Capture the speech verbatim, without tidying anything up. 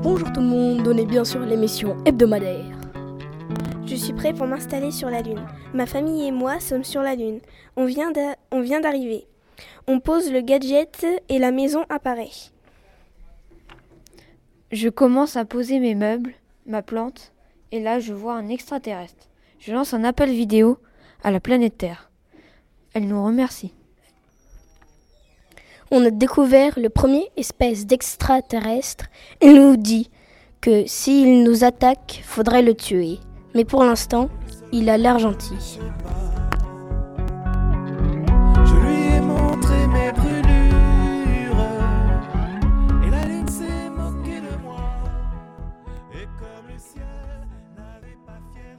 Bonjour tout le monde, on est bien sur l'émission hebdomadaire. Je suis prêt pour m'installer sur la Lune. Ma famille et moi sommes sur la Lune. On vient, d'a- on vient d'arriver. On pose le gadget et la maison apparaît. Je commence à poser mes meubles, ma plante, et là je vois un extraterrestre. Je lance un appel vidéo à la planète Terre. Elle nous remercie. On a découvert le premier espèce d'extraterrestre et nous dit que s'il nous attaque, faudrait le tuer. Mais pour l'instant, il a l'air gentil.